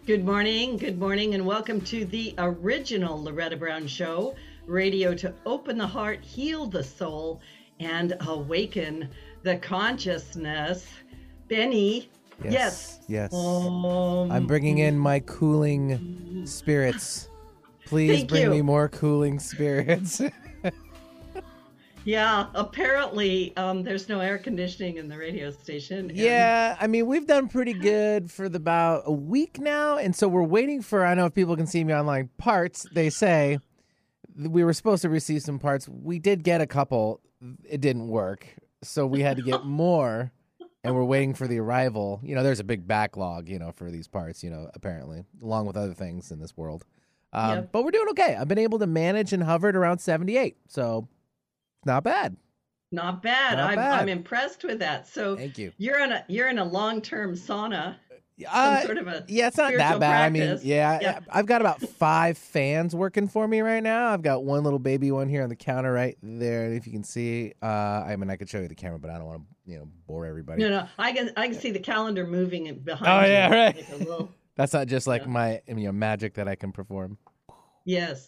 Good morning, and welcome to the original Loretta Brown Show, radio to open the heart, heal the soul, and awaken the consciousness. Benny, yes. Yes. I'm bringing in my cooling spirits. Please Thank bring you. me more cooling spirits. Yeah, apparently there's no air conditioning in the radio station. Yeah, I mean, we've done pretty good for about a week now, and so we're waiting for, I know if people can see me online, parts. They say we were supposed to receive some parts. We did get a couple. It didn't work, so we had to get more, and we're waiting for the arrival. There's a big backlog, for these parts, apparently, along with other things in this world. Yep. But we're doing okay. I've been able to manage and hovered around 78, so not bad. Not bad. Not bad. I'm impressed with that. So Thank you. You're in a long-term sauna. Sort of a yeah, it's not that bad. practice. I mean, yeah, I've got about 5 fans working for me right now. I've got one little baby one here on the counter right there. If you can see, I could show you the camera, but I don't want to, bore everybody. No, I can see the calendar moving behind Oh, you. yeah, right. Like a little, That's not just like my magic that I can perform. yes,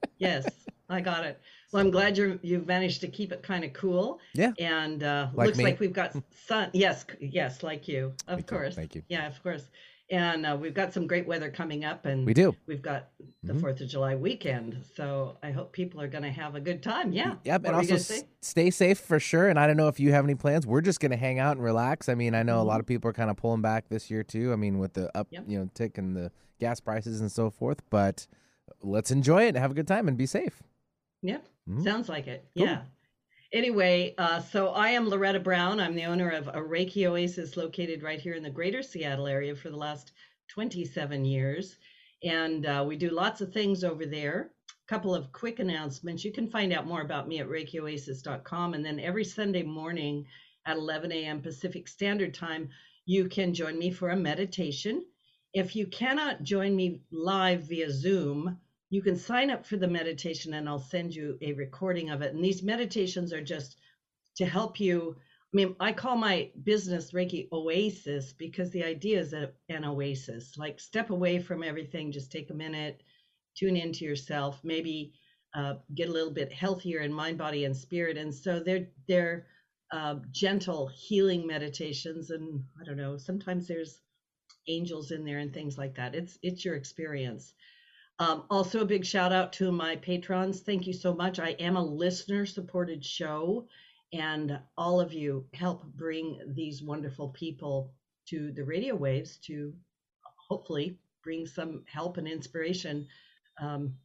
I got it. Well, I'm glad you've managed to keep it kind of cool. Yeah. And Like looks me? like we've got sun. Yes, like you, of course. Thank you. Yeah, of course. And we've got some great weather coming up, and We do. We've got the 4th of July weekend, so I hope people are going to have a good time. Yeah. Yep, What and were you also gonna say? stay safe for sure. And I don't know if you have any plans. We're just going to hang out and relax. I mean, I know a lot of people are kind of pulling back this year too. I mean, with the up, Yep. tick and the gas prices and so forth. But let's enjoy it and have a good time and be safe. Yep. Mhm. Sounds like it. Cool. Yeah. Anyway, so I am Loretta Brown. I'm the owner of a Reiki Oasis located right here in the greater Seattle area for the last 27 years. And we do lots of things over there. A couple of quick announcements. You can find out more about me at ReikiOasis.com. And then every Sunday morning at 11 a.m. Pacific Standard Time, you can join me for a meditation. If you cannot join me live via Zoom, you can sign up for the meditation and I'll send you a recording of it. And these meditations are just to help you. I mean, I call my business Reiki Oasis because the idea is an oasis. Like, step away from everything, just take a minute, tune into yourself, maybe get a little bit healthier in mind, body, and spirit. And so they're gentle healing meditations. And I don't know, sometimes there's angels in there and things like that. It's your experience. Also, a big shout out to my patrons. Thank you so much. I am a listener supported show, and all of you help bring these wonderful people to the radio waves to hopefully bring some help and inspiration um,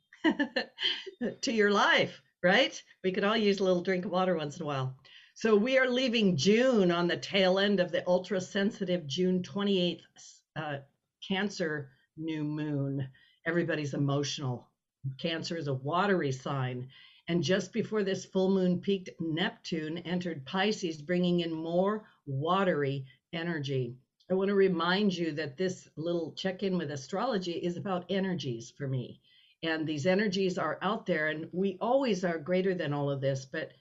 to your life, right? We could all use a little drink of water once in a while. So, we are leaving June on the tail end of the ultra sensitive June 28th Cancer new moon. Everybody's emotional. Cancer is a watery sign. And just before this full moon peaked, Neptune entered Pisces, bringing in more watery energy. I want to remind you that this little check-in with astrology is about energies for me. And these energies are out there, and we always are greater than all of this. But,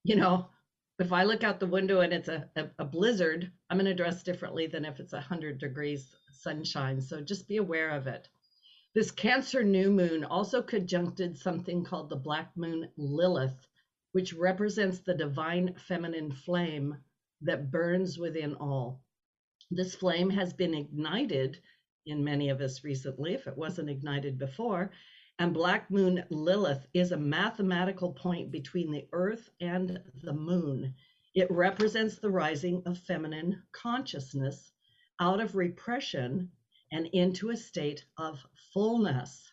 if I look out the window and it's a blizzard, I'm going to dress differently than if it's 100 degrees sunshine. So just be aware of it. This Cancer new moon also conjuncted something called the Black Moon Lilith, which represents the divine feminine flame that burns within all. This flame has been ignited in many of us recently, if it wasn't ignited before. And Black Moon Lilith is a mathematical point between the earth and the moon. It represents the rising of feminine consciousness out of repression and into a state of fullness.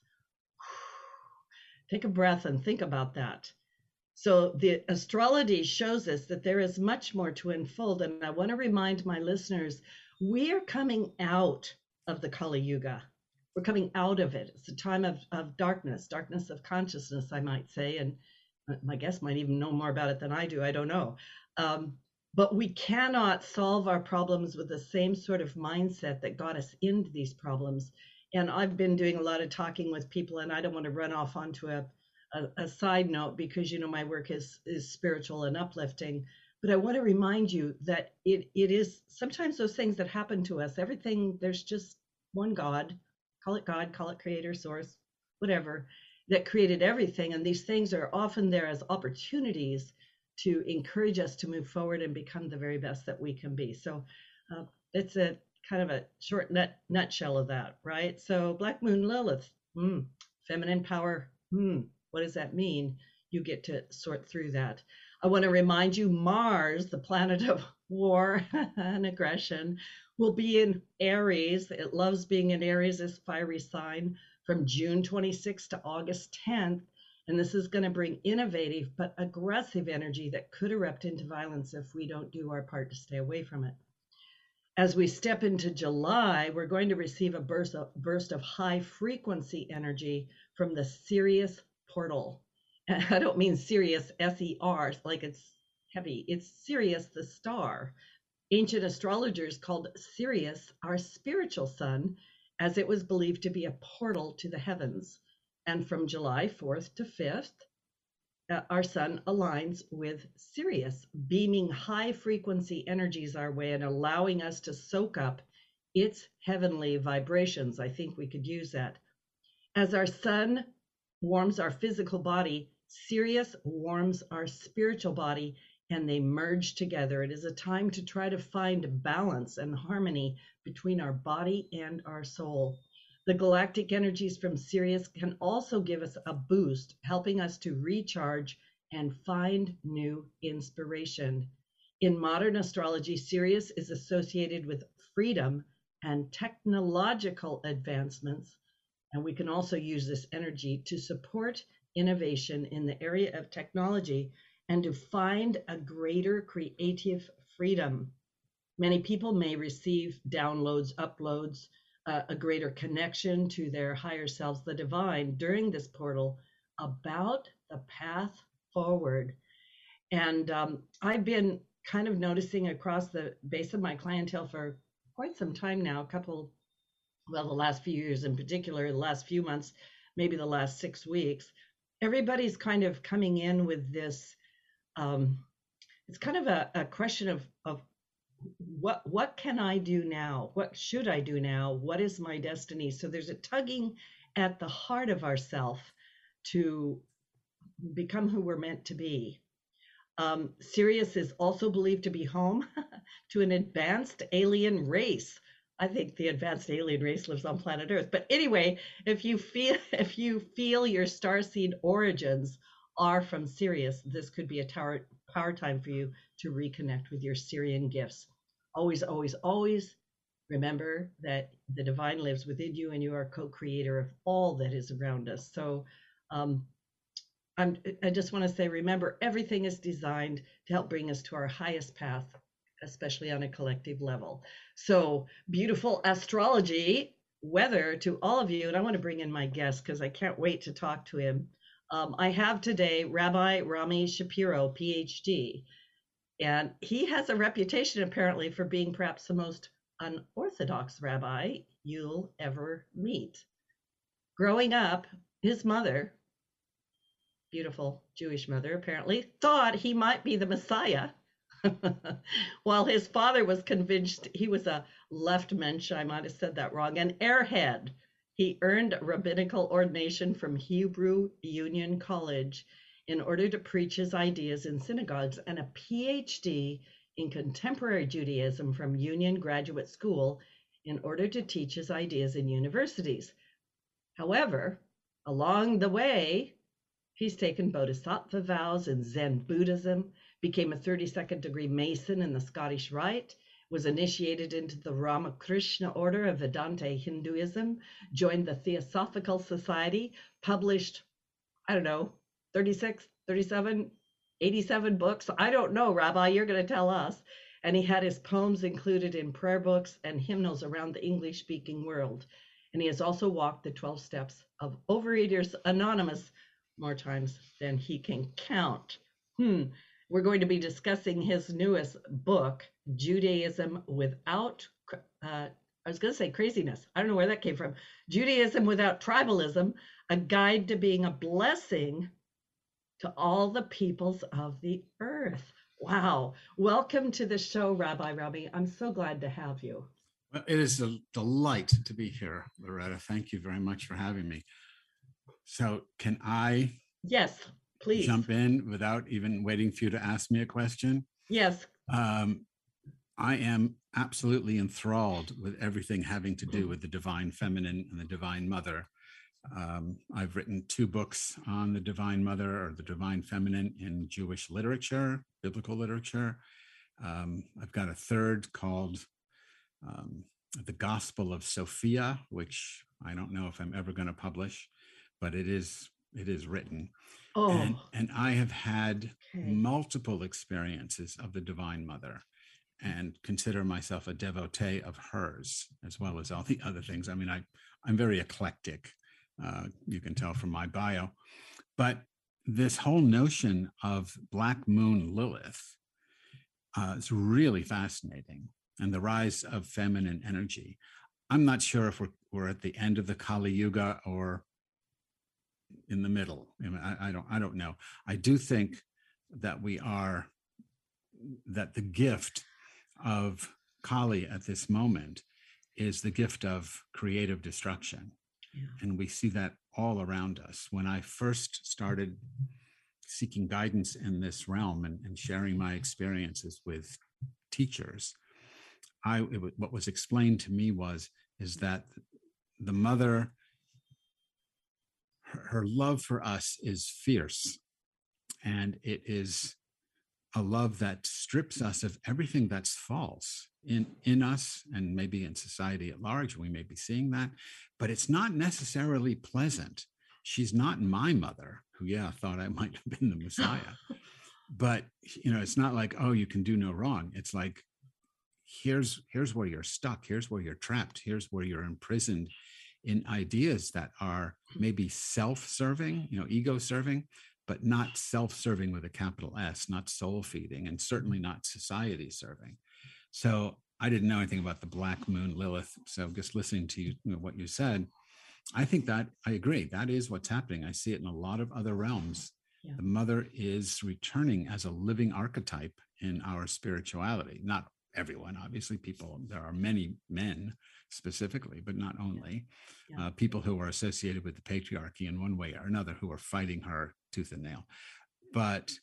Take a breath and think about that. So the astrology shows us that there is much more to unfold. And I want to remind my listeners, we are coming out of the Kali Yuga. We're coming out of it. It's a time of darkness of consciousness, I might say. And my guest might even know more about it than I do. I don't know. But we cannot solve our problems with the same sort of mindset that got us into these problems. And I've been doing a lot of talking with people, and I don't want to run off onto a side note because, my work is spiritual and uplifting. But I want to remind you that it is sometimes those things that happen to us, everything, there's just one God, call it God, call it creator, source, whatever, that created everything. And these things are often there as opportunities to encourage us to move forward and become the very best that we can be. So it's a kind of a short nutshell of that, right? So Black Moon Lilith, feminine power, what does that mean? You get to sort through that. I want to remind you, Mars, the planet of war and aggression, will be in Aries. It loves being in Aries, this fiery sign, from June 26th to August 10th. And this is going to bring innovative but aggressive energy that could erupt into violence if we don't do our part to stay away from it. As we step into July, we're going to receive a burst of high frequency energy from the Sirius portal. And I don't mean Sirius, S-E-R, like it's heavy. It's Sirius, the star. Ancient astrologers called Sirius our spiritual sun, as it was believed to be a portal to the heavens. And from July 4th to 5th, our sun aligns with Sirius, beaming high frequency energies our way and allowing us to soak up its heavenly vibrations. I think we could use that. As our sun warms our physical body, Sirius warms our spiritual body, and they merge together. It is a time to try to find balance and harmony between our body and our soul. The galactic energies from Sirius can also give us a boost, helping us to recharge and find new inspiration. In modern astrology, Sirius is associated with freedom and technological advancements, and we can also use this energy to support innovation in the area of technology and to find a greater creative freedom. Many people may receive downloads, uploads, a greater connection to their higher selves, the divine, during this portal about the path forward. And I've been kind of noticing across the base of my clientele for quite some time now, the last few years in particular, the last few months, maybe the last 6 weeks, everybody's kind of coming in with this, it's kind of a question of what can I do now? What should I do now? What is my destiny? So there's a tugging at the heart of ourself to become who we're meant to be. Sirius is also believed to be home to an advanced alien race. I think the advanced alien race lives on planet Earth. But anyway, if you feel your starseed origins are from Sirius, this could be a power time for you to reconnect with your Sirian gifts. Always, always, always remember that the divine lives within you and you are co-creator of all that is around us. So I just want to say, remember, everything is designed to help bring us to our highest path, especially on a collective level. So beautiful astrology weather to all of you. And I want to bring in my guest because I can't wait to talk to him. I have today Rabbi Rami Shapiro, PhD. And he has a reputation, apparently, for being perhaps the most unorthodox rabbi you'll ever meet. Growing up, his mother, beautiful Jewish mother, apparently, thought he might be the Messiah, while his father was convinced he was a left mensch, I might have said that wrong, an airhead. He earned rabbinical ordination from Hebrew Union College in order to preach his ideas in synagogues, and a PhD in contemporary Judaism from Union Graduate School in order to teach his ideas in universities. However, along the way, he's taken bodhisattva vows in Zen Buddhism, became a 32nd degree Mason in the Scottish Rite, was initiated into the Ramakrishna order of Vedanta Hinduism, joined the Theosophical Society, published, 36, 37, 87 books. I don't know, Rabbi, you're going to tell us. And he had his poems included in prayer books and hymnals around the English-speaking world. And he has also walked the 12 steps of Overeaters Anonymous more times than he can count. We're going to be discussing his newest book, Judaism Without, I was going to say craziness. I don't know where that came from. Judaism Without Tribalism, a guide to being a blessing to all the peoples of the earth. Wow. Welcome to the show, Rabbi Rami. I'm so glad to have you. Well, it is a delight to be here, Loretta. Thank you very much for having me. So, can I Yes, please. jump in without even waiting for you to ask me a question? Yes. Um, I am absolutely enthralled with everything having to do with the divine feminine and the divine mother. I've written 2 books on the divine mother or the divine feminine in Jewish literature, biblical literature. I've got a third called The Gospel of Sophia, which I don't know if I'm ever going to publish, but it is written. Oh, And I have had okay. multiple experiences of the Divine Mother and consider myself a devotee of hers, as well as all the other things. I mean, I'm very eclectic. You can tell from my bio. But this whole notion of Black Moon Lilith is really fascinating, and the rise of feminine energy. I'm not sure if we're at the end of the Kali Yuga or in the middle. I don't know. I do think that that the gift of Kali at this moment is the gift of creative destruction. Yeah. And we see that all around us. When I first started seeking guidance in this realm and sharing my experiences with teachers, what was explained to me is that the mother, her love for us is fierce, and it is a love that strips us of everything that's false in us and maybe in society at large. We may be seeing that, but it's not necessarily pleasant. She's not my mother, who thought I might have been the Messiah. But it's not like, oh, you can do no wrong. It's like, here's where you're stuck. Here's where you're trapped. Here's where you're imprisoned in ideas that are maybe self-serving, ego-serving, but not self-serving with a capital S, not soul-feeding, and certainly not society-serving. So I didn't know anything about the Black Moon Lilith. So just listening to what you said, I think that I agree. That is what's happening. I see it in a lot of other realms. Yeah. The mother is returning as a living archetype in our spirituality. Not everyone, obviously. There are many men specifically, but not only. Yeah. People who are associated with the patriarchy in one way or another, who are fighting her tooth and nail. But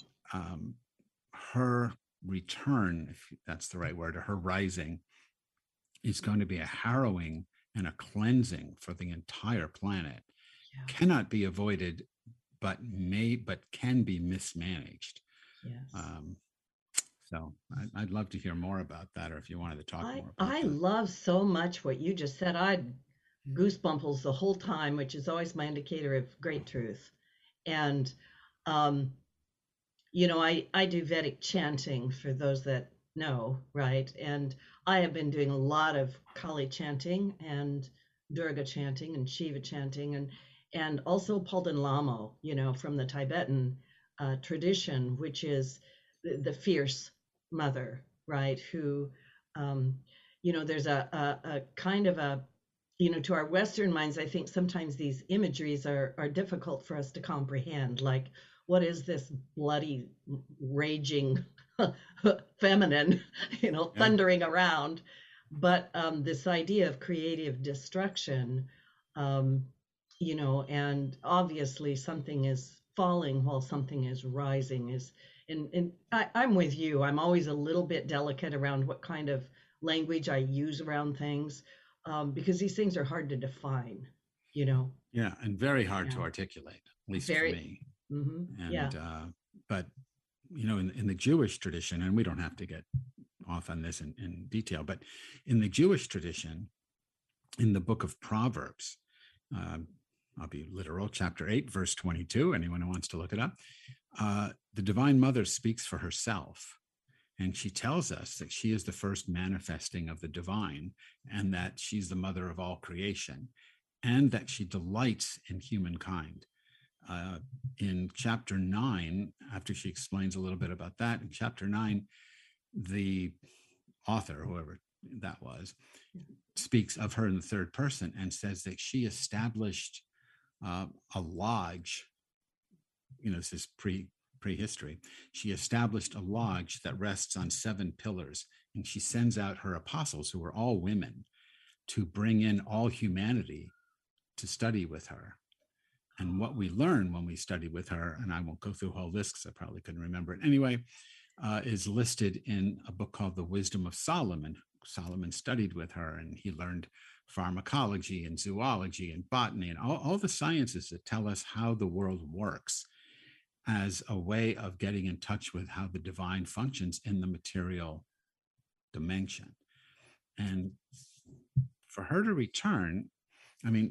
her return, if that's the right word, or her rising, is going to be a harrowing and a cleansing for the entire planet. Yeah. Cannot be avoided, but can be mismanaged. Yes. So I'd love to hear more about that, or if you wanted to talk more about I that. love so much what you just said. I had goosebumples the whole time, which is always my indicator of great truth. And, I do Vedic chanting, for those that know, right? And I have been doing a lot of Kali chanting and Durga chanting and Shiva chanting, and also Palden Lamo, from the Tibetan tradition, which is the fierce mother, right? Who, there's a kind of a, to our Western minds, I think sometimes these imageries are difficult for us to comprehend. Like, what is this bloody, raging feminine, thundering around? But this idea of creative destruction, and obviously something is falling while something is rising, and I'm with you. I'm always a little bit delicate around what kind of language I use around things, because these things are hard to define, Yeah, and very hard to articulate, at least for me. Mm-hmm. And but in the Jewish tradition, and we don't have to get off on this in detail, but in the Jewish tradition, in the book of Proverbs, I'll be literal, chapter 8, verse 22, anyone who wants to look it up, the Divine Mother speaks for herself. And she tells us that she is the first manifesting of the divine, and that she's the mother of all creation, and that she delights in humankind. In chapter 9, after she explains a little bit about that, in chapter 9, the author, whoever that was, speaks of her in the third person and says that she established a lodge. This is prehistory, she established a lodge that rests on 7 pillars, and she sends out her apostles, who are all women, to bring in all humanity to study with her. And what we learn when we study with her, and I won't go through whole lists, I probably couldn't remember it anyway, is listed in a book called The Wisdom of Solomon. Solomon studied with her, and he learned pharmacology and zoology and botany and all the sciences that tell us how the world works as a way of getting in touch with how the divine functions in the material dimension. And for her to return, I mean,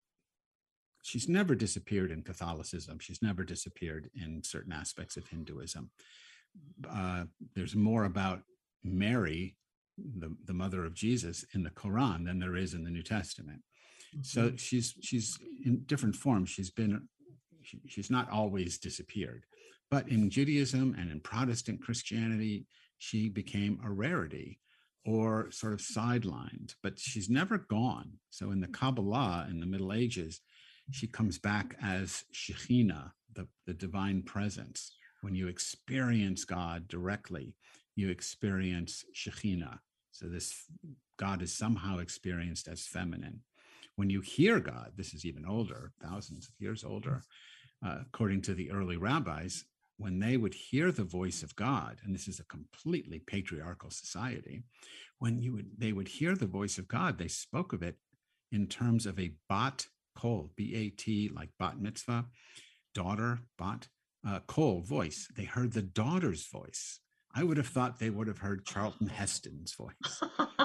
she's never disappeared in Catholicism. She's never disappeared in certain aspects of Hinduism. There's more about Mary, the mother of Jesus, in the Quran than there is in the New Testament. Mm-hmm. So she's in different forms. She's not always disappeared, but in Judaism and in Protestant Christianity, she became a rarity or sort of sidelined, but she's never gone. So in the Kabbalah in the Middle Ages, she comes back as Shekhinah, the divine presence. When you experience God directly, you experience Shekhinah. So this God is somehow experienced as feminine. When you hear God, this is even older, thousands of years older, according to the early rabbis, when they would hear the voice of God, and this is a completely patriarchal society, they would hear the voice of God, they spoke of it in terms of a bat kol, B-A-T, like bat mitzvah, daughter, bat, kol, voice. They heard the daughter's voice. I would have thought they would have heard Charlton Heston's voice,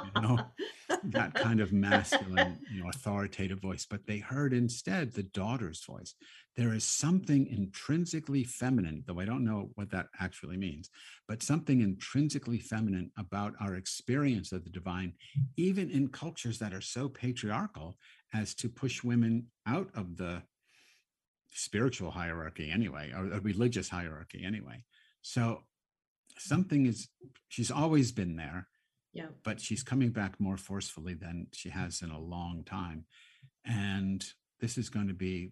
that kind of masculine, authoritative voice, but they heard instead the daughter's voice. There is something intrinsically feminine, though I don't know what that actually means, but something intrinsically feminine about our experience of the divine, even in cultures that are so patriarchal as to push women out of the spiritual hierarchy anyway, or a religious hierarchy anyway. So she's always been there, but she's coming back more forcefully than she has in a long time. And this is going to be,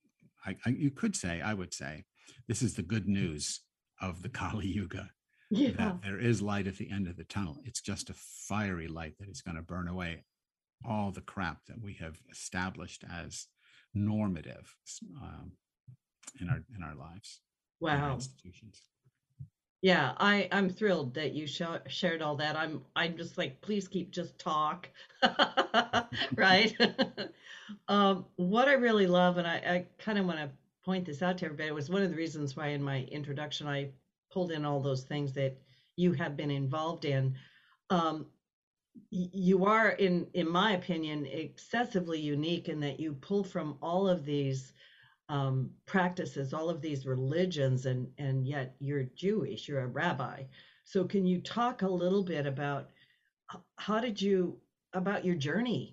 I would say, this is the good news of the Kali Yuga, that there is light at the end of the tunnel. It's just a fiery light that is going to burn away all the crap that we have established as normative in our lives. Wow. In our institutions. Yeah, I'm thrilled that you shared all that. I'm just like, please just talk, right? What I really love, and I kind of want to point this out to everybody, was one of the reasons why in my introduction I pulled in all those things that you have been involved in. You are, in my opinion, excessively unique in that you pull from all of these practices, all of these religions, and yet you're Jewish, you're a rabbi. So can you talk a little bit about about your journey?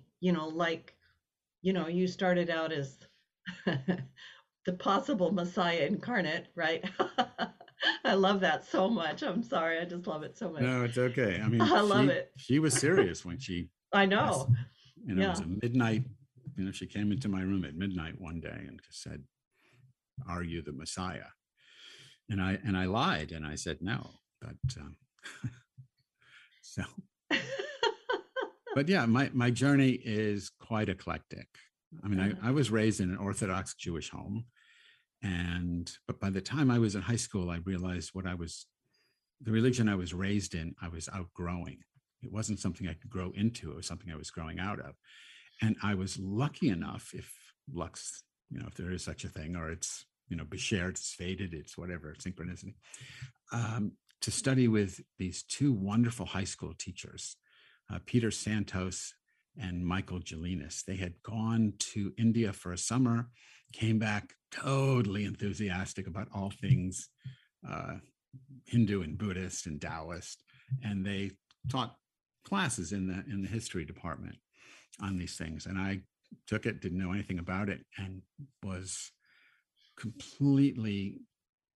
You started out as the possible Messiah incarnate, right? I love that so much. I'm sorry. I just love it so much. No, it's okay. I mean, I love it. She was serious when she, I know. It was a midnight, she came into my room at midnight one day and just said, "Are you the Messiah?" And I lied and I said no, but so, but yeah, my journey is quite eclectic. I mean, I was raised in an Orthodox Jewish home, but by the time I was in high school, I realized the religion I was raised in, I was outgrowing. It wasn't something I could grow into. It was something I was growing out of. And I was lucky enough, if luck's, if there is such a thing, or it's, beshared, it's fated, it's whatever, synchronicity, to study with these two wonderful high school teachers, Peter Santos and Michael Gelinas. They had gone to India for a summer, came back totally enthusiastic about all things Hindu and Buddhist and Taoist, and they taught classes in the history department on these things. And I took it, didn't know anything about it, and was completely,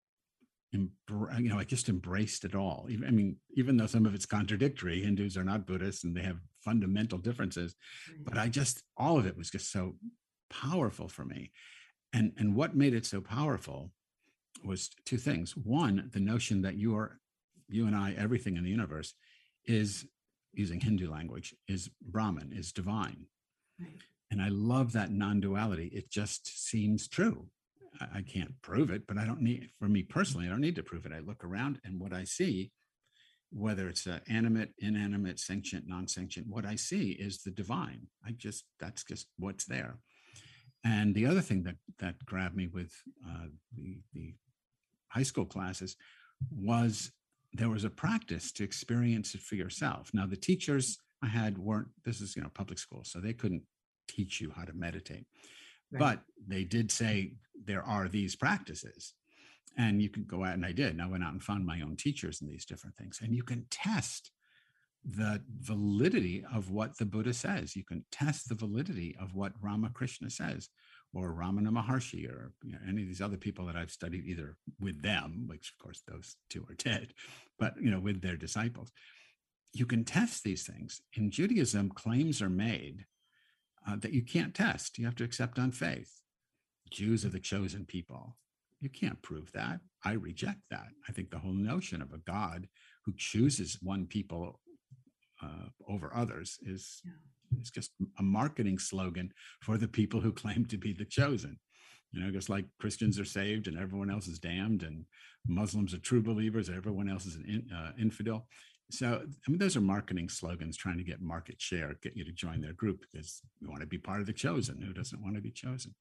I just embraced it all. Even though some of it's contradictory, Hindus are not Buddhists and they have fundamental differences, but all of it was just so powerful for me. And what made it so powerful was two things. One, the notion that you and I, everything in the universe is, using Hindu language, is Brahman, is divine. Right. And I love that non-duality. It just seems true. I can't prove it, but I don't need, for me personally, I don't need to prove it. I look around and what I see, whether it's animate, inanimate, sentient, non-sentient, what I see is the divine. That's just what's there. And the other thing that grabbed me with the high school classes was there was a practice to experience it for yourself. Now, the teachers I had weren't, this is, public school, so they couldn't teach you how to meditate. Right. But they did say there are these practices and you can go out, and I did. And I went out and found my own teachers in these different things. And you can test the validity of what the Buddha says. You can test the validity of what Ramakrishna says, or Ramana Maharshi, or any of these other people that I've studied either with them, which of course those two are dead, but with their disciples. You can test these things. In Judaism, claims are made that you can't test. You have to accept on faith. Jews are the chosen people. You can't prove that. I reject that. I think the whole notion of a God who chooses one people over others is just a marketing slogan for the people who claim to be the chosen. Just like Christians are saved and everyone else is damned, and Muslims are true believers, and everyone else is an infidel. So, those are marketing slogans trying to get market share, get you to join their group because we want to be part of the chosen. Who doesn't want to be chosen?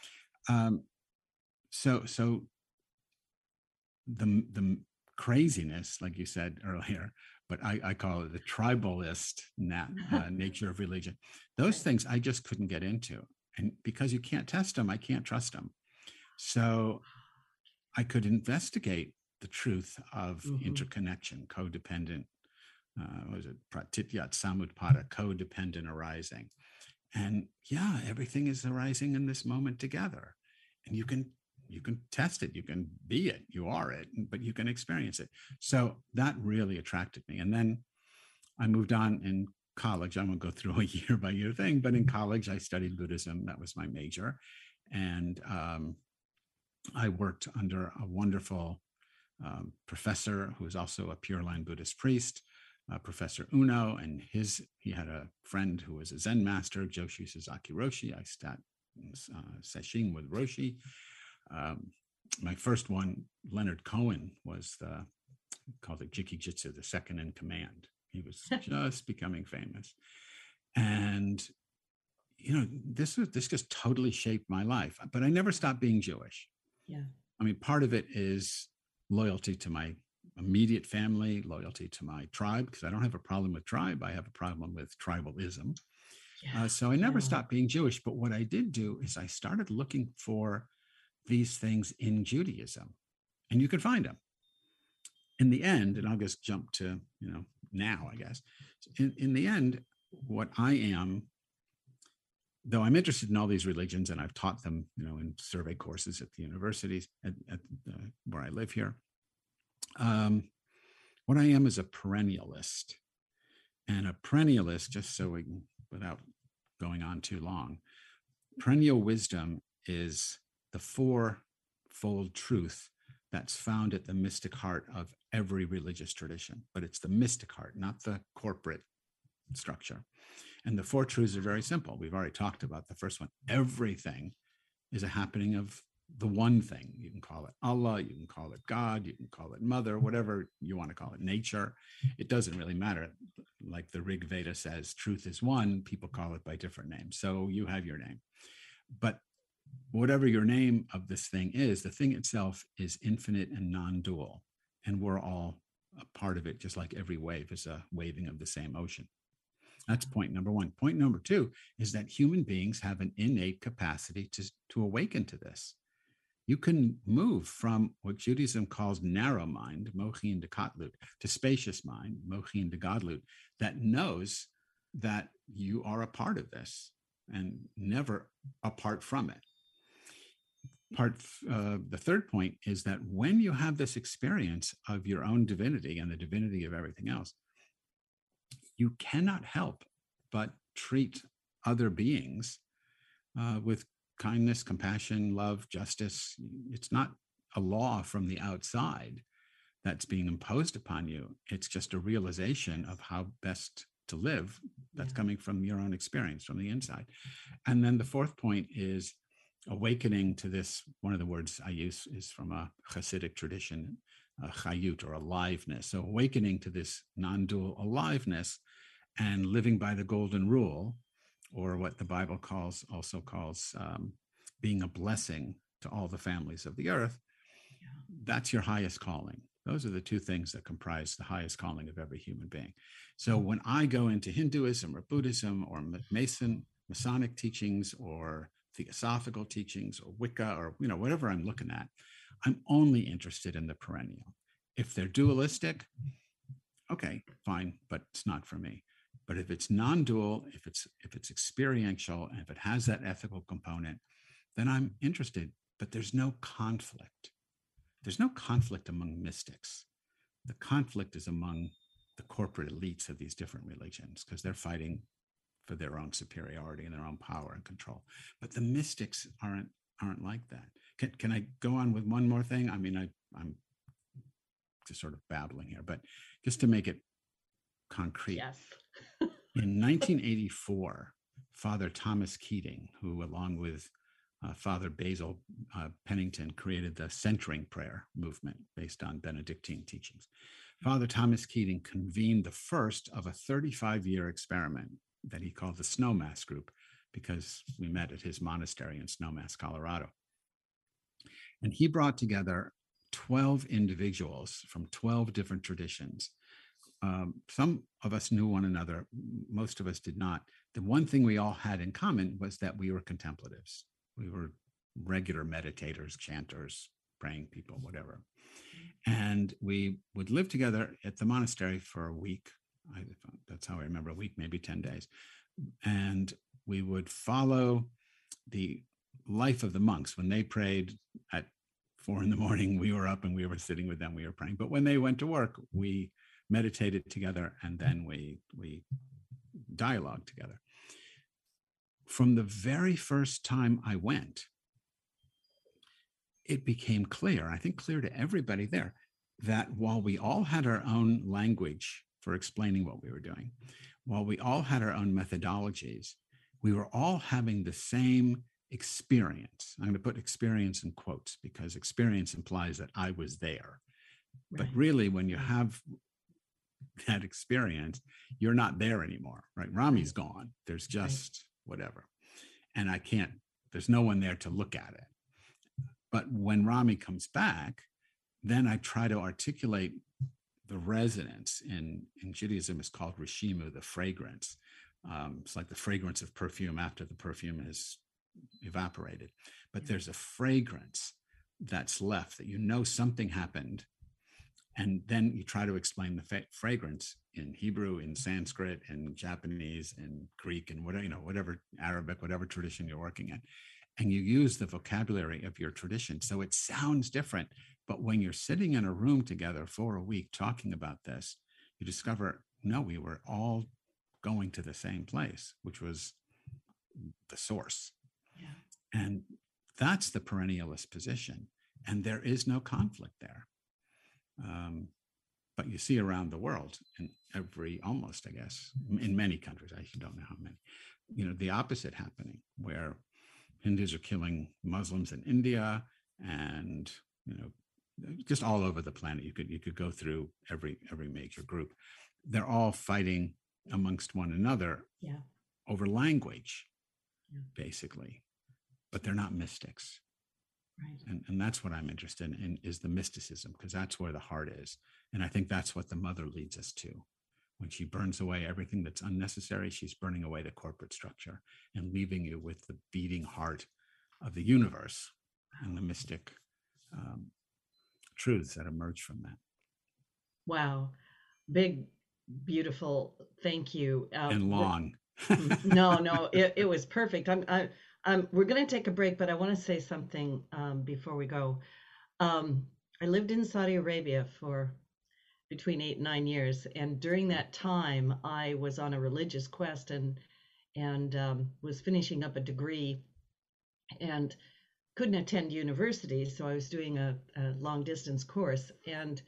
So the craziness, like you said earlier, but I call it the tribalist nature of religion. Those things I just couldn't get into. And because you can't test them, I can't trust them. So I could investigate the truth of interconnection, codependent, Pratityat Samutpada, codependent arising. And everything is arising in this moment together. And you can test it, you can be it, you are it, but you can experience it. So that really attracted me. And then I moved on in college. I won't go through a year by year thing, but in college I studied Buddhism. That was my major. And I worked under a wonderful professor who was also a Pure Land Buddhist priest, Professor Uno, and he had a friend who was a Zen master, Joshu Suzaki Roshi. I sat sesshin with Roshi. My first one, Leonard Cohen, was called it Jiki Jitsu, the second in command. He was just becoming famous. And, this just totally shaped my life, but I never stopped being Jewish. Yeah. Part of it is loyalty to my immediate family, loyalty to my tribe, because I don't have a problem with tribe. I have a problem with tribalism. Yeah. So I never stopped being Jewish. But what I did do is I started looking for these things in Judaism, and you can find them. In the end, and I'll just jump to, now, I guess, in the end, what I am, though I'm interested in all these religions and I've taught them, in survey courses at the universities at where I live here, what I am is a perennialist. And a perennialist, just so we can, without going on too long, perennial wisdom is the fourfold truth that's found at the mystic heart of every religious tradition, but it's the mystic heart, not the corporate structure. And the four truths are very simple. We've already talked about the first one. Everything is a happening of the one thing. You can call it Allah, you can call it God, you can call it Mother, whatever you want to call it, nature. It doesn't really matter. Like the Rig Veda says, truth is one, people call it by different names. So you have your name. But whatever your name of this thing is, the thing itself is infinite and non-dual. And we're all a part of it, just like every wave is a waving of the same ocean. That's point number one. Point number two is that human beings have an innate capacity to awaken to this. You can move from what Judaism calls narrow mind, mochin de katlut, to spacious mind, mochin de gadlut, that knows that you are a part of this and never apart from it. The third point is that when you have this experience of your own divinity and the divinity of everything else, you cannot help but treat other beings with kindness, compassion, love, justice. It's not a law from the outside that's being imposed upon you. It's just a realization of how best to live that's coming from your own experience from the inside. And then the fourth point is awakening to this. One of the words I use is from a Hasidic tradition, chayut, or aliveness. So awakening to this non-dual aliveness and living by the golden rule, or what the Bible also calls being a blessing to all the families of the earth. That's your highest calling. Those are the two things that comprise the highest calling of every human being. So when I go into Hinduism or Buddhism or Masonic teachings or Theosophical teachings or Wicca or whatever I'm looking at, I'm only interested in the perennial. If they're dualistic, okay, fine, but it's not for me. But if it's non-dual, if it's experiential, and if it has that ethical component, then I'm interested. But there's no conflict. There's no conflict among mystics. The conflict is among the corporate elites of these different religions, because they're fighting for their own superiority and their own power and control. But the mystics aren't like that. Can I go on with one more thing? I mean, I'm just sort of babbling here, but just to make it concrete. Yes. In 1984, Father Thomas Keating, who along with Father Basil Pennington created the centering prayer movement based on Benedictine teachings. Father Thomas Keating convened the first of a 35-year experiment that he called the Snowmass Group, because we met at his monastery in Snowmass, Colorado. And he brought together 12 individuals from 12 different traditions. Some of us knew one another, most of us did not. The one thing we all had in common was that we were contemplatives. We were regular meditators, chanters, praying people, whatever. And we would live together at the monastery for a week. That's how I remember, a week, maybe 10 days. And we would follow the life of the monks. When they prayed at 4 a.m, we were up and we were sitting with them, we were praying. But when they went to work, we meditated together, and then we dialogued together. From the very first time I went, it became clear, I think clear to everybody there, that while we all had our own language for explaining what we were doing, while we all had our own methodologies, we were all having the same experience. I'm going to put experience in quotes because experience implies that I was there. Right. But really, when you have that experience, you're not there anymore, right? Rami's gone. There's just whatever. And there's no one there to look at it. But when Rami comes back, then I try to articulate the resonance. In Judaism, it's called rishimu, the fragrance. It's like the fragrance of perfume after the perfume is evaporated. But there's a fragrance that's left, that something happened. And then you try to explain the fragrance in Hebrew, in Sanskrit, in Japanese, in Greek, and whatever Arabic, whatever tradition you're working in. And you use the vocabulary of your tradition. So it sounds different. But when you're sitting in a room together for a week talking about this, you discover, no, we were all going to the same place, which was the source. Yeah. And that's the perennialist position. And there is no conflict there. But you see around the world, in almost, I guess, in many countries, I don't know how many, the opposite happening, where Hindus are killing Muslims in India, and just all over the planet. You could go through every major group. They're all fighting amongst one another over language, basically, but they're not mystics. Right. And that's what I'm interested in, is the mysticism, because that's where the heart is. And I think that's what the mother leads us to. When she burns away everything that's unnecessary, she's burning away the corporate structure and leaving you with the beating heart of the universe and the mystic truths that emerge from that. Wow. Big, beautiful. Thank you. And long. No, it was perfect. We're going to take a break, but I want to say something before we go. I lived in Saudi Arabia for between 8 and 9 years, and during that time, I was on a religious quest and was finishing up a degree. And couldn't attend university, so I was doing a long distance course, and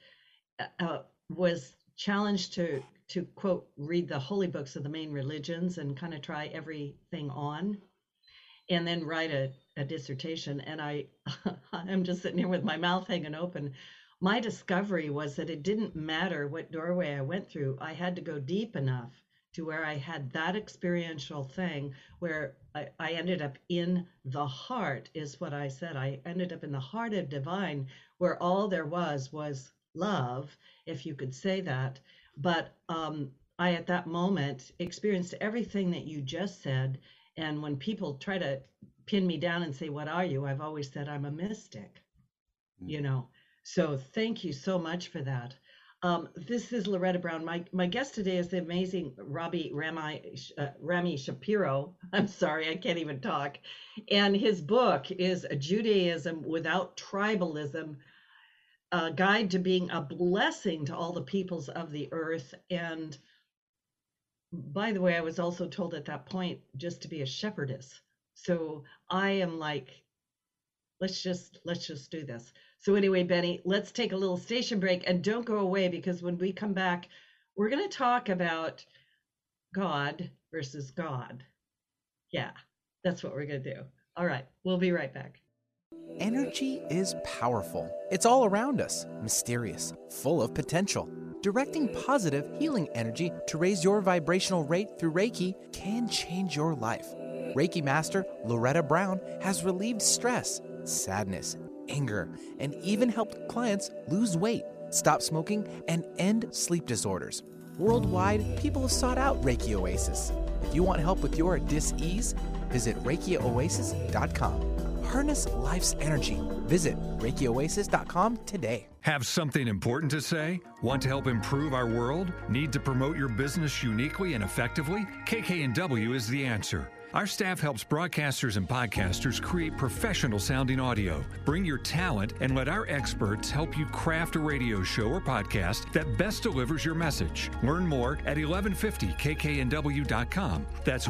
was challenged to quote read the holy books of the main religions and kind of try everything on, and then write a dissertation. And I'm just sitting here with my mouth hanging open. My discovery was that it didn't matter what doorway I went through. I had to go deep enough to where I had that experiential thing where I ended up in the heart, is what I said. I ended up in the heart of divine, where all there was love, if you could say that. But I, at that moment, experienced everything that you just said. And when people try to pin me down and say, "What are you?" I've always said, "I'm a mystic," you know. So thank you so much for that. This is Loretta Brown. My guest today is the amazing Rami Shapiro. I'm sorry, I can't even talk. And his book is Judaism Without Tribalism, a guide to being a blessing to all the peoples of the earth. And by the way, I was also told at that point just to be a shepherdess. So I am like, let's just do this. So anyway, Benny, let's take a little station break, and don't go away, because when we come back, we're going to talk about God versus God. Yeah, that's what we're going to do. All right, we'll be right back. Energy is powerful. It's all around us, mysterious, full of potential. Directing positive, healing energy to raise your vibrational rate through Reiki can change your life. Reiki Master Loretta Brown has relieved stress, sadness, anger, and even helped clients lose weight, stop smoking, and end sleep disorders. Worldwide, people have sought out Reiki Oasis. If you want help with your dis-ease, visit ReikiOasis.com. Harness life's energy. Visit ReikiOasis.com today. Have something important to say? Want to help improve our world? Need to promote your business uniquely and effectively? KKNW is the answer. Our staff helps broadcasters and podcasters create professional sounding audio. Bring your talent and let our experts help you craft a radio show or podcast that best delivers your message. Learn more at 1150kknw.com. That's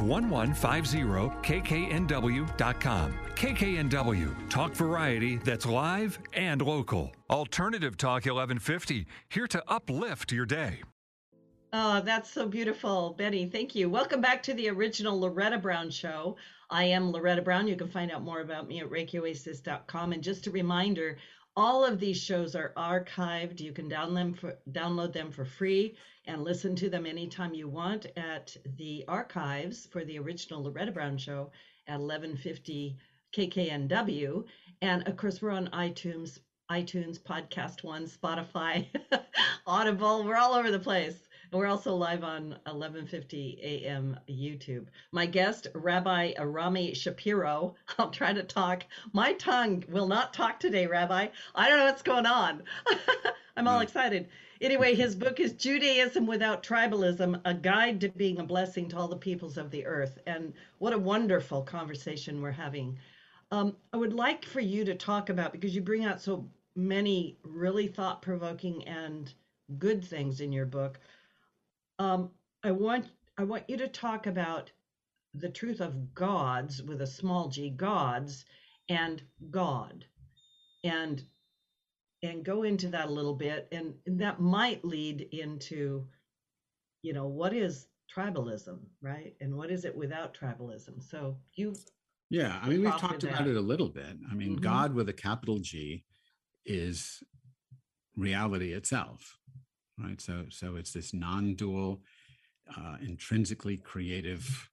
1150kknw.com. KKNW, talk variety that's live and local. Alternative Talk 1150, here to uplift your day. Oh, that's so beautiful, Benny. Thank you. Welcome back to the original Loretta Brown Show. I am Loretta Brown. You can find out more about me at ReikiOasis.com. And just a reminder, all of these shows are archived. You can download them for free and listen to them anytime you want at the archives for the original Loretta Brown Show at 1150 KKNW. And of course, we're on iTunes, Podcast One, Spotify, Audible. We're all over the place. And we're also live on 1150 AM YouTube. My guest, Rabbi Rami Shapiro. I'll try to talk. My tongue will not talk today, Rabbi. I don't know what's going on. I'm all excited. Anyway, his book is Judaism Without Tribalism, a guide to being a blessing to all the peoples of the earth. And what a wonderful conversation we're having. I would like for you to talk about, because you bring out so many really thought-provoking and good things in your book. I want you to talk about the truth of gods with a small g, gods, and God, and go into that a little bit, and that might lead into, what is tribalism, right? And what is it without tribalism? So yeah, I mean, we've talked about it a little bit. I mean, Mm-hmm. God with a capital G is reality itself. Right, so it's this non-dual, intrinsically creative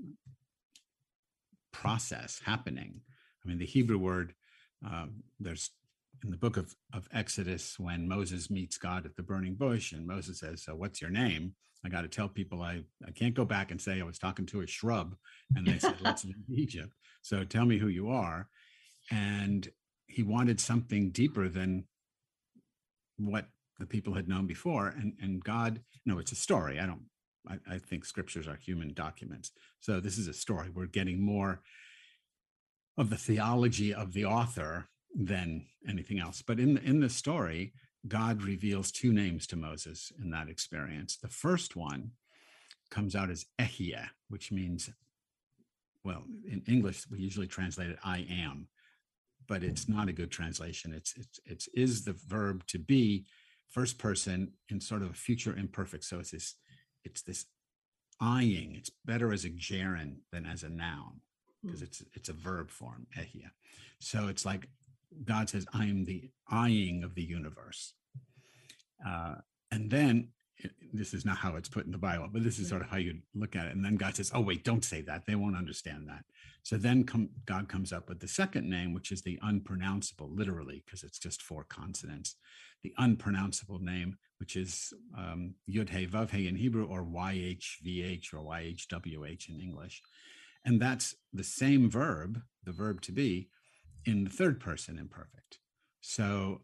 process happening. I mean, the Hebrew word, there's in the book of Exodus, when Moses meets God at the burning bush, and Moses says, "So what's your name?" I got to tell people I can't go back and say I was talking to a shrub, and they said, "Let's leave Egypt. So tell me who you are." And he wanted something deeper than what the people had known before, and God, it's a story. I think scriptures are human documents. So this is a story. We're getting more of the theology of the author than anything else. But in the story, God reveals two names to Moses in that experience. The first one comes out as Ehyeh, which means, well, in English, we usually translate it, I am. but it's not a good translation. It's is the verb to be, first person in sort of a future imperfect. So it's this eyeing. It's better as a gerund than as a noun because it's a verb form, ehia. So it's like God says, I am the eyeing of the universe. And then this is not how it's put in the Bible, but this is sort of how you look at it. And then God says, oh, wait, don't say that. They won't understand that. So then God comes up with the second name, which is the unpronounceable, literally, because it's just 4 consonants. The unpronounceable name, which is Yud-He Vav-He in Hebrew, or YHVH or YHWH in English. And that's the same verb, the verb to be, in the third person imperfect. So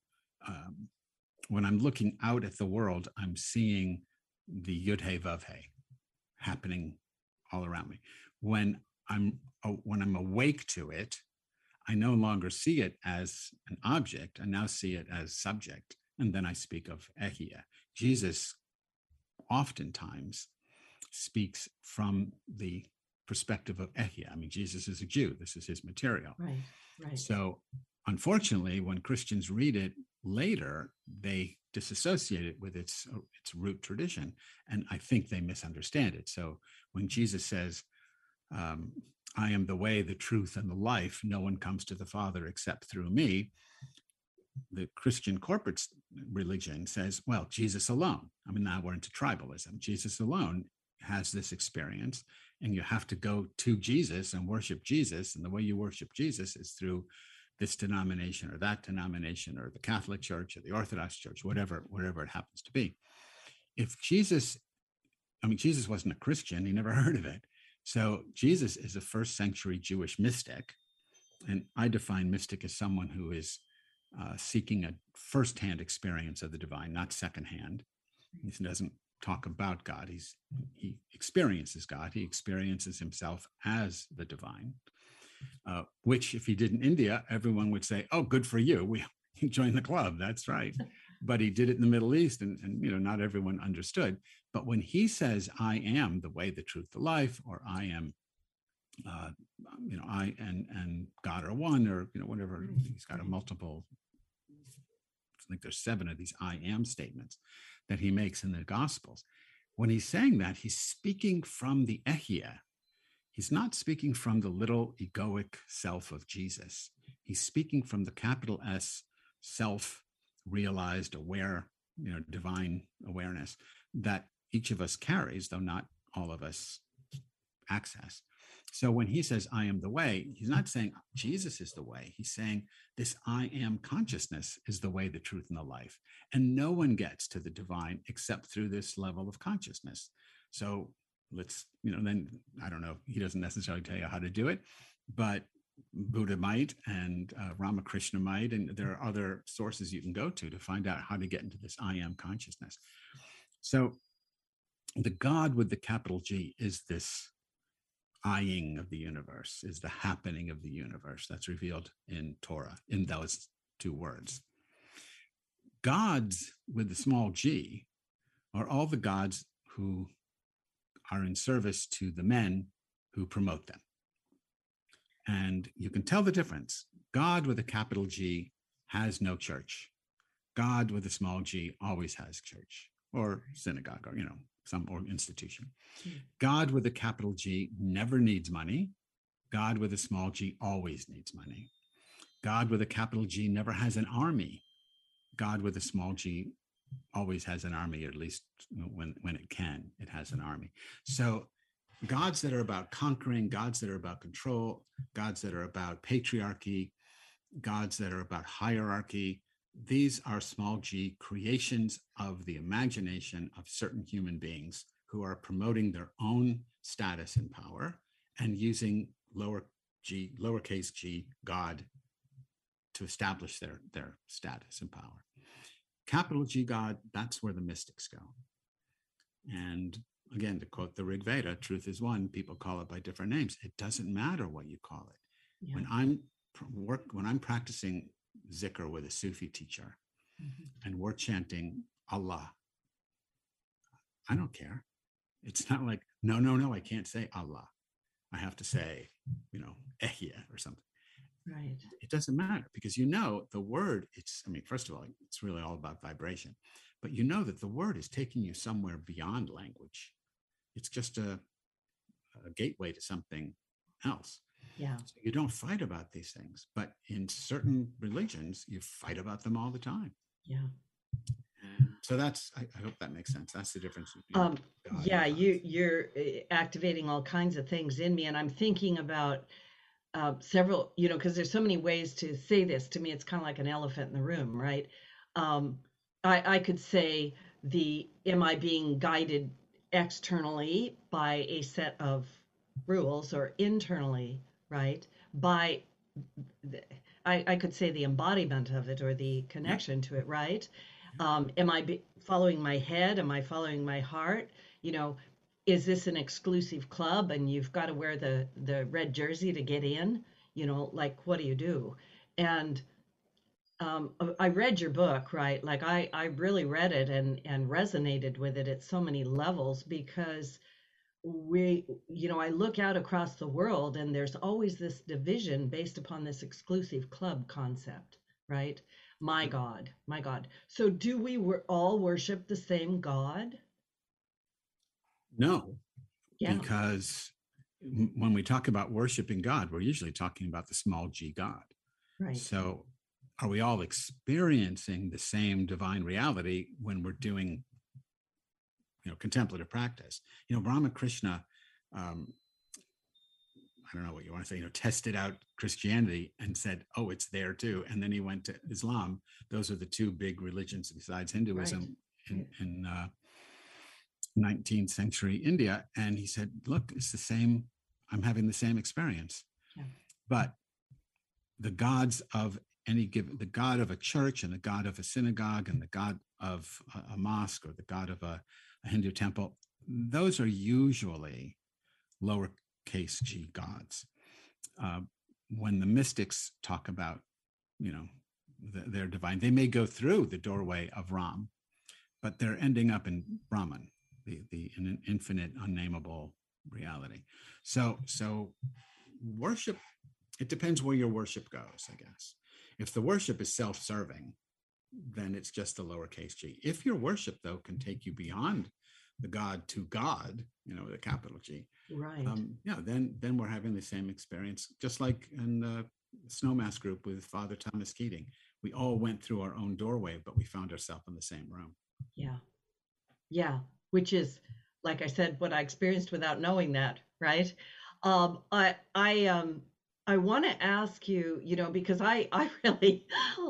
when I'm looking out at the world, I'm seeing the Yud-He Vav-He happening all around me. When I'm awake to it, I no longer see it as an object. I now see it as subject. And then I speak of ehia. Jesus oftentimes speaks from the perspective of ehia. I mean, Jesus is a Jew. This is his material. Right. So unfortunately, when Christians read it later, they disassociate it with its root tradition. And I think they misunderstand it. So when Jesus says, I am the way, the truth, and the life, no one comes to the Father except through me, the Christian corporate religion says, well, Jesus alone. I mean, now we're into tribalism. Jesus alone has this experience, and you have to go to Jesus and worship Jesus. And the way you worship Jesus is through this denomination or that denomination or the Catholic Church or the Orthodox Church, whatever it happens to be. If Jesus wasn't a Christian, he never heard of it. So Jesus is a first century Jewish mystic. And I define mystic as someone who is seeking a firsthand experience of the divine, not secondhand. He doesn't talk about God. He experiences God. He experiences himself as the divine, which if he did in India, everyone would say, oh, good for you. We joined the club. That's right. But he did it in the Middle East, and not everyone understood. But when he says, I am the way, the truth, the life, or I am, I and God are one, or, whatever, he's got a multiple, I think there's 7 of these I am statements that he makes in the Gospels. When he's saying that, he's speaking from the ehia. He's not speaking from the little egoic self of Jesus. He's speaking from the capital S self-realized, aware, divine awareness that each of us carries, though not all of us access. So when he says, I am the way, he's not saying Jesus is the way. He's saying this I am consciousness is the way, the truth, and the life. And no one gets to the divine except through this level of consciousness. So let's, then, I don't know, he doesn't necessarily tell you how to do it, but Buddha might, and Ramakrishna might, and there are other sources you can go to find out how to get into this I am consciousness. So the God with the capital G is this eyeing of the universe, is the happening of the universe that's revealed in Torah in those 2 words. Gods with the small g are all the gods who are in service to the men who promote them. And you can tell the difference. God with a capital G has no church. God with a small g always has church or synagogue or, some institution. God with a capital G never needs money. God with a small g always needs money. God with a capital G never has an army. God with a small g always has an army, or at least when it can, it has an army. So gods that are about conquering, gods that are about control, gods that are about patriarchy, gods that are about hierarchy, these are small g creations of the imagination of certain human beings who are promoting their own status and power and using lowercase g, God, to establish their status and power. Capital G God, that's where the mystics go. And again, to quote the Rig Veda, truth is one. People call it by different names. It doesn't matter what you call it. Yeah. When I'm practicing zikr with a Sufi teacher, and we're chanting Allah, I don't care. It's not like, no, I can't say Allah. I have to say, ehia or something. Right. It doesn't matter, because the word, first of all, it's really all about vibration, but that the word is taking you somewhere beyond language. It's just a gateway to something else. Yeah. So you don't fight about these things, but in certain religions, you fight about them all the time. Yeah. And so I hope that makes sense. That's the difference. Yeah, you're activating all kinds of things in me, and I'm thinking about several, because there's so many ways to say this. To me, it's kind of like an elephant in the room, right? I could say am I being guided externally by a set of rules, or internally, right? By I could say the embodiment of it, or the connection to it, right? Am I following my head? Am I following my heart? Is this an exclusive club and you've got to wear the red jersey to get in? Like, what do you do? And I read your book, right? Like, I really read it and resonated with it at so many levels, because I look out across the world and there's always this division based upon this exclusive club concept, right? My God, my God. So do we all worship the same God? No, Yeah. because when we talk about worshiping God, we're usually talking about the small g God. Right. So are we all experiencing the same divine reality when we're doing contemplative practice? Ramakrishna, I don't know what you want to say, tested out Christianity and said, oh, it's there too. And then he went to Islam. Those are the two big religions besides Hinduism in 19th century India. And he said, look, it's the same. I'm having the same experience. Yeah. But the gods of the God of a church and the God of a synagogue and the God of a mosque or the God of a Hindu temple, those are usually lowercase g gods. When the mystics talk about, their divine, they may go through the doorway of Ram, but they're ending up in Brahman, in an infinite, unnameable reality. So worship, it depends where your worship goes, I guess. If the worship is self-serving, then it's just the lowercase g. If your worship, though, can take you beyond the God to God, with a capital G, right? Then we're having the same experience, just like in the Snowmass group with Father Thomas Keating. We all went through our own doorway, but we found ourselves in the same room. Yeah, which is, like I said, what I experienced without knowing that, right? I want to ask you, because I really,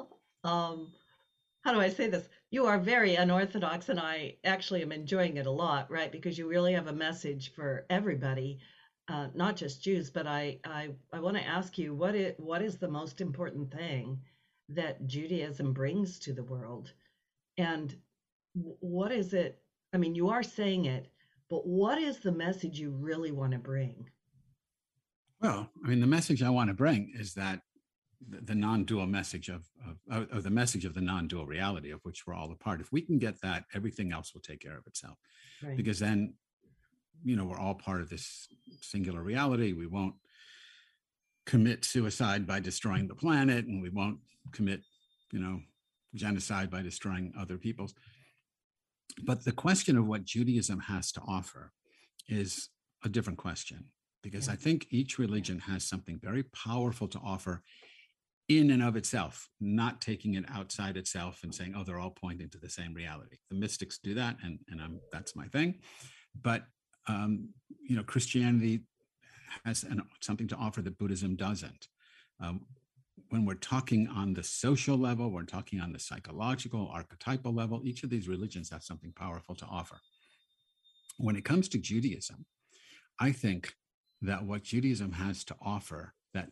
how do I say this? You are very unorthodox, and I actually am enjoying it a lot, right? Because you really have a message for everybody, not just Jews. But I want to ask you, what is the most important thing that Judaism brings to the world, and what is it? I mean, you are saying it, but what is the message you really want to bring? Well, the message I want to bring is that the non-dual message of the message of the non-dual reality of which we're all a part. If we can get that, everything else will take care of itself. Right. Because then, we're all part of this singular reality. We won't commit suicide by destroying the planet, and we won't commit, genocide by destroying other people's. But the question of what Judaism has to offer is a different question, because I think each religion has something very powerful to offer in and of itself, not taking it outside itself and saying, oh, they're all pointing to the same reality. The mystics do that, and that's my thing. But, Christianity has something to offer that Buddhism doesn't. When we're talking on the social level, we're talking on the psychological, archetypal level, each of these religions have something powerful to offer. When it comes to Judaism, I think that what Judaism has to offer that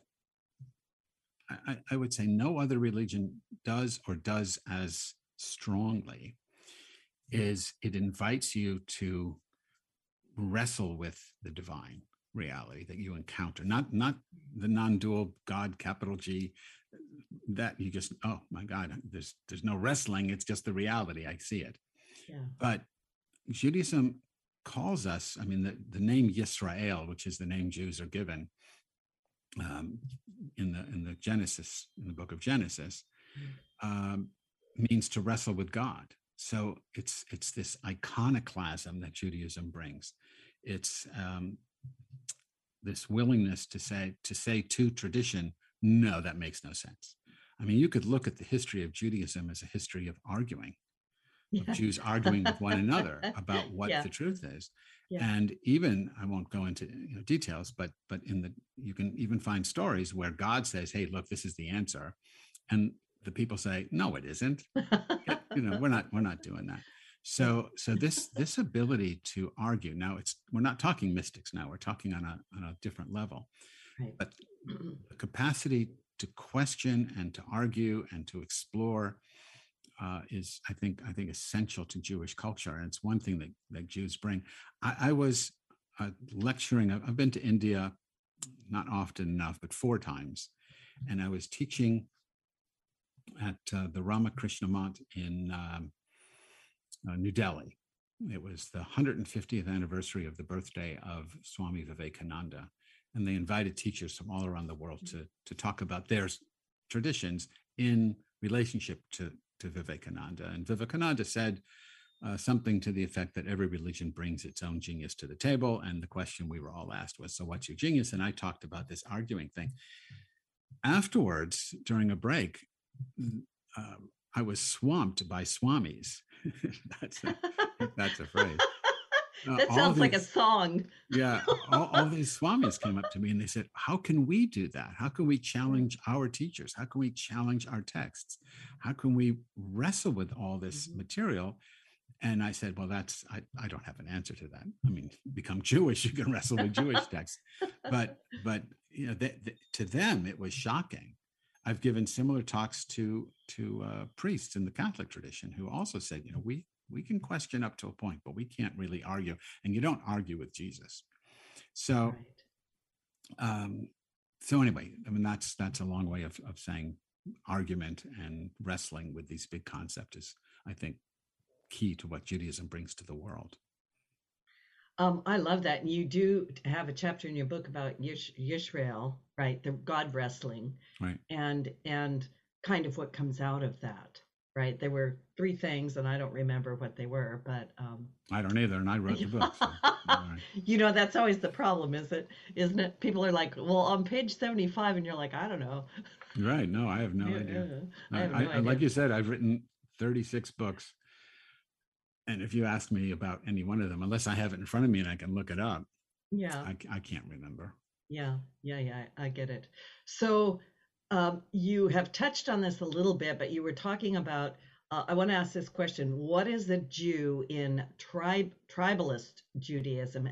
I would say no other religion does as strongly is it invites you to wrestle with the divine reality that you encounter, not the non-dual God, capital G, that you just, oh my God, there's no wrestling. It's just the reality. I see it. Yeah. But Judaism calls us, the name Yisrael, which is the name Jews are given, um, in the Genesis, in the book of Genesis, means to wrestle with God. So it's this iconoclasm that Judaism brings. It's this willingness to say to tradition, no, that makes no sense. I mean, you could look at the history of Judaism as a history of arguing, of Jews arguing with one another about what the truth is. Yeah. And even, I won't go into details, but you can even find stories where God says, hey, look, this is the answer. And the people say, no, it isn't. We're not doing that. So this ability to argue, now we're not talking mystics now, we're talking on a different level. Right. But the capacity to question and to argue and to explore is, I think, essential to Jewish culture. And it's one thing that Jews bring. I was lecturing, I've been to India, not often enough, but 4 times. And I was teaching at the Ramakrishna Math in New Delhi. It was the 150th anniversary of the birthday of Swami Vivekananda. And they invited teachers from all around the world to talk about their traditions in relationship to Vivekananda. And Vivekananda said something to the effect that every religion brings its own genius to the table. And the question we were all asked was, so what's your genius? And I talked about this arguing thing. Afterwards, during a break, I was swamped by swamis. That's a phrase. That sounds like a song. Yeah. All these swamis came up to me and they said, how can we do that? How can we challenge our teachers? How can we challenge our texts? How can we wrestle with all this material? And I said, well, I don't have an answer to that. I mean, become Jewish, you can wrestle with Jewish texts. But to them, it was shocking. I've given similar talks to priests in the Catholic tradition who also said, we can question up to a point, but we can't really argue. And you don't argue with Jesus. So, so anyway, I mean, that's a long way of saying argument and wrestling with these big concepts is, I think, key to what Judaism brings to the world. I love that. And you do have a chapter in your book about Yisrael, right? The God wrestling, right? And kind of what comes out of that, right? There were 3 things, and I don't remember what they were, but I don't either. And I wrote the book. So, right. That's always the problem, isn't it? People are like, well, on page 75, and you're like, I don't know. Right? No, I have no idea. I have no idea. Like you said, I've written 36 books. And if you ask me about any one of them, unless I have it in front of me and I can look it up, I can't remember. Yeah, I get it. So you have touched on this a little bit, but you were talking about, I want to ask this question. What is a Jew in tribalist Judaism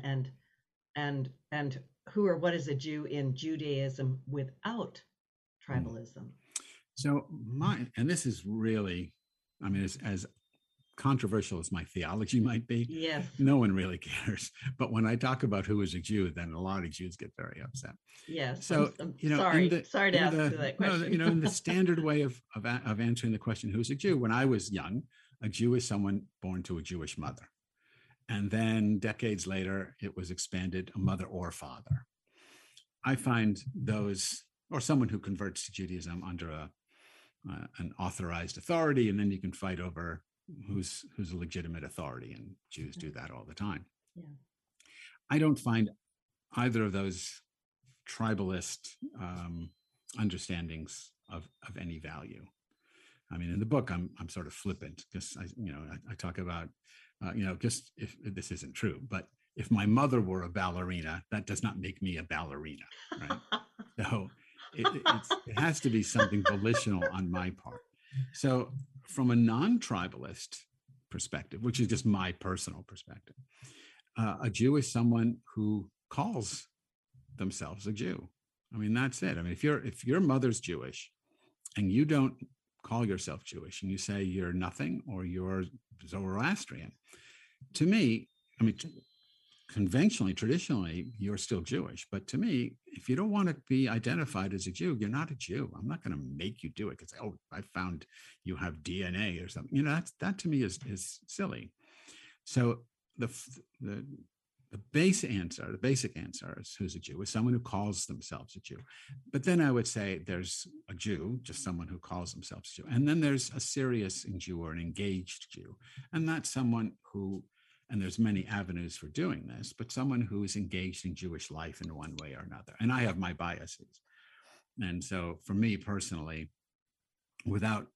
and what is a Jew in Judaism without tribalism? So and this is really, I mean, as controversial as my theology might be, yes, no one really cares. But when I talk about who is a Jew, then a lot of Jews get very upset. Yes. So sorry to ask that question. In the standard way of answering the question, who's a Jew? When I was young, a Jew is someone born to a Jewish mother, and then decades later, it was expanded a mother or father. I find those, or someone who converts to Judaism under an authorized authority, and then you can fight over who's a legitimate authority, and Jews do that all the time. Yeah. I don't find either of those tribalist understandings of any value. I mean, in the book, I'm sort of flippant because I talk about just if this isn't true, but if my mother were a ballerina, that does not make me a ballerina, right? So it has to be something volitional on my part. So from a non-tribalist perspective, which is just my personal perspective, a Jew is someone who calls themselves a Jew. I mean, that's it. I mean, if your mother's Jewish and you don't call yourself Jewish and you say you're nothing or you're Zoroastrian, to me, I mean, conventionally, traditionally, you're still Jewish. But to me, if you don't want to be identified as a Jew, you're not a Jew. I'm not going to make you do it because, I found you have DNA or something. That to me is silly. So the the basic answer is who's a Jew is someone who calls themselves a Jew. But then I would say there's a Jew, just someone who calls themselves a Jew. And then there's a serious Jew or an engaged Jew. And that's someone who, and there's many avenues for doing this, but someone who is engaged in Jewish life in one way or another. And I have my biases. And so for me personally, without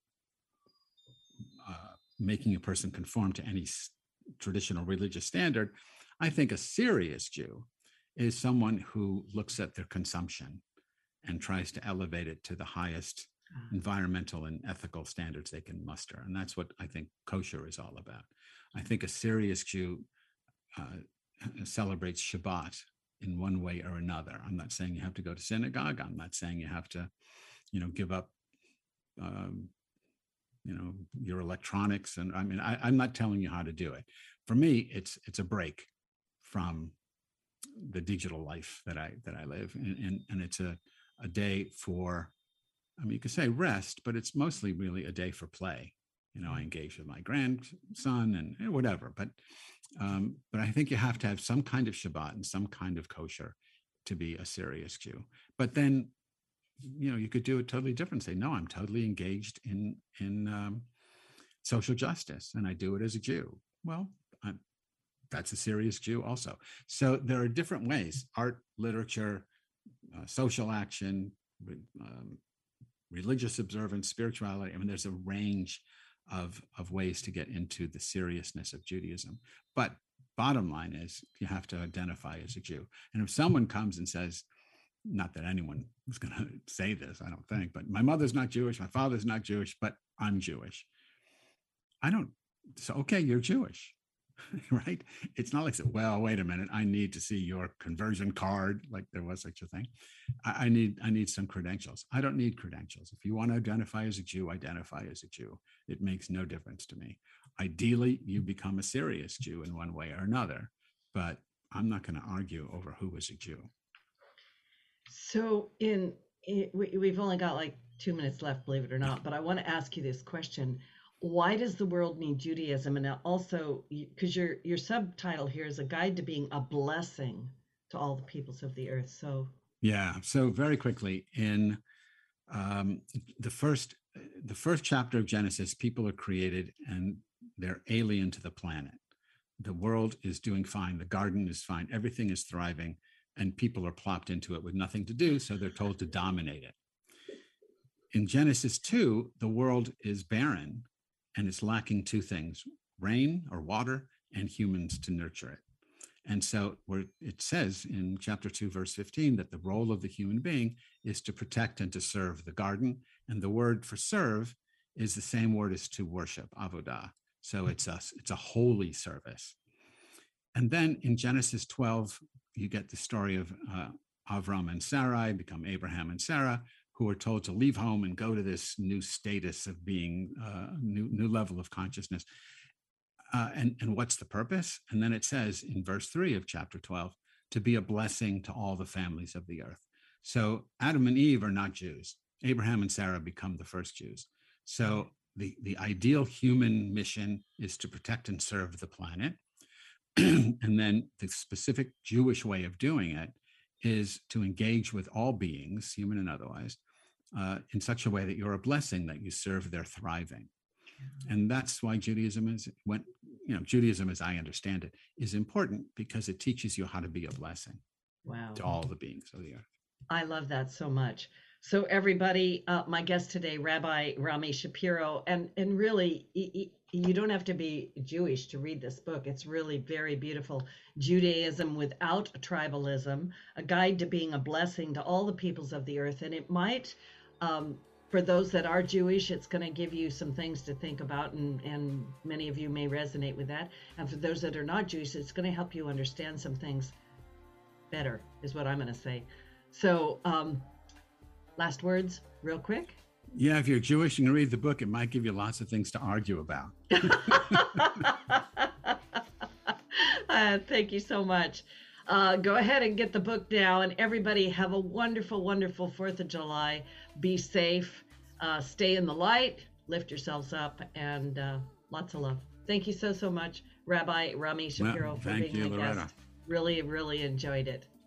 making a person conform to any traditional religious standard, I think a serious Jew is someone who looks at their consumption and tries to elevate it to the highest environmental and ethical standards they can muster. And that's what I think kosher is all about. I think a serious Jew celebrates Shabbat in one way or another. I'm not saying you have to go to synagogue. I'm not saying you have to, give up your electronics. And I mean, I'm not telling you how to do it. For me, it's a break from the digital life that I live, and it's a day for, you could say rest, but it's mostly really a day for play. I engage with my grandson and whatever, but I think you have to have some kind of Shabbat and some kind of kosher to be a serious Jew. But then, you could do it totally different. Say, no, I'm totally engaged in social justice, and I do it as a Jew. Well, that's a serious Jew also. So there are different ways: art, literature, social action, religious observance, spirituality. There's a range of ways to get into the seriousness of Judaism. But bottom line is, you have to identify as a Jew. And if someone comes and says, not that anyone is going to say this, I don't think, but my mother's not Jewish, my father's not Jewish, but I'm Jewish. So, okay, you're Jewish, right? It's not like, well, wait a minute, I need to see your conversion card, like there was such a thing. I need some credentials. I don't need credentials. If you want to identify as a Jew, identify as a Jew. It makes no difference to me. Ideally, you become a serious Jew in one way or another, but I'm not going to argue over who is a Jew. So we've only got like 2 minutes left, believe it or not, but I want to ask you this question. Why does the world need Judaism? And also, because your subtitle here is a guide to being a blessing to all the peoples of the earth. So very quickly, in the first chapter of Genesis, people are created and they're alien to the planet. The world is doing fine. The garden is fine. Everything is thriving. And people are plopped into it with nothing to do, so they're told to dominate it. In Genesis 2, the world is barren, and it's lacking two things: rain or water and humans to nurture it. And so it says in chapter 2, verse 15, that the role of the human being is to protect and to serve the garden. And the word for serve is the same word as to worship, avodah. So it's a holy service. And then in Genesis 12, you get the story of Avram and Sarai become Abraham and Sarah, who are told to leave home and go to this new status of being, new level of consciousness. And what's the purpose? And then it says in verse 3 of chapter 12, to be a blessing to all the families of the earth. So Adam and Eve are not Jews. Abraham and Sarah become the first Jews. So the ideal human mission is to protect and serve the planet. And then the specific Jewish way of doing it is to engage with all beings, human and otherwise, in such a way that you're a blessing, that you serve their thriving. And that's why Judaism, as I understand it, is important, because it teaches you how to be a blessing to all the beings of the earth. I love that so much. So everybody, my guest today, Rabbi Rami Shapiro, and really, you don't have to be Jewish to read this book. It's really very beautiful. Judaism without tribalism, a guide to being a blessing to all the peoples of the earth. And it might, for those that are Jewish, it's going to give you some things to think about, and many of you may resonate with that. And for those that are not Jewish, it's going to help you understand some things better, is what I'm going to say. So, last words, real quick. Yeah, if you're Jewish and you read the book, it might give you lots of things to argue about. Thank you so much. Go ahead and get the book now, and everybody have a wonderful, wonderful 4th of July. Be safe, stay in the light, lift yourselves up, and lots of love. Thank you so much, Rabbi Rami Shapiro, for being my guest. Really, really enjoyed it.